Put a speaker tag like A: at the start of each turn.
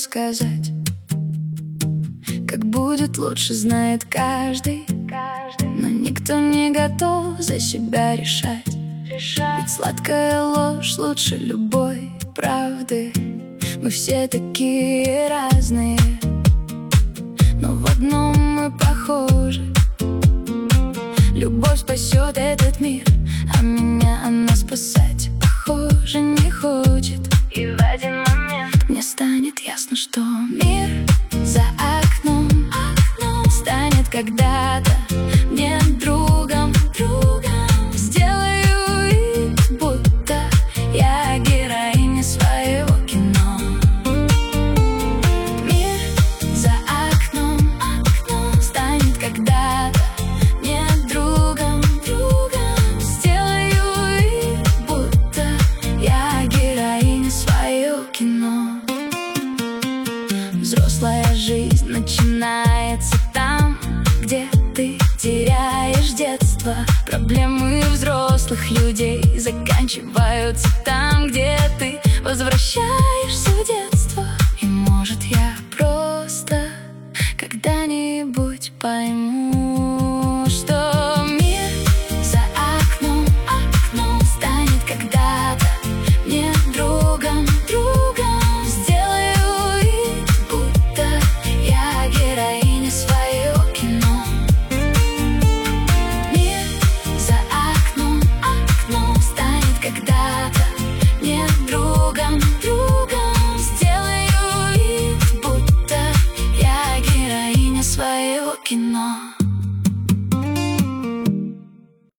A: сказать. Как будет лучше, знает каждый, но никто не готов за себя решать. Ведь сладкая ложь лучше любой правды. Мы все такие разные, но в одном мы похожи. Любовь спасет этот мир, а меня она спасать, похоже, не хочет. И в один момент мне станет ясно, что мир за окном станет когда-то мне другом. Сделаю вид, будто я героиня своего кино. Мир за окном станет когда-то мне другом. Сделаю вид, будто я героиня своего кино. Взрослая жизнь начинается там, где ты теряешь детство. Проблемы взрослых людей заканчиваются там, где ты возвращаешься в детство. И может я просто когда-нибудь пойму, что мир за окном станет когда-то мне другом. Сделаю вид, будто я героиня своего кино. Мир за окном станет когда-то мне другом. Сделаю вид, будто я героиня своего кино.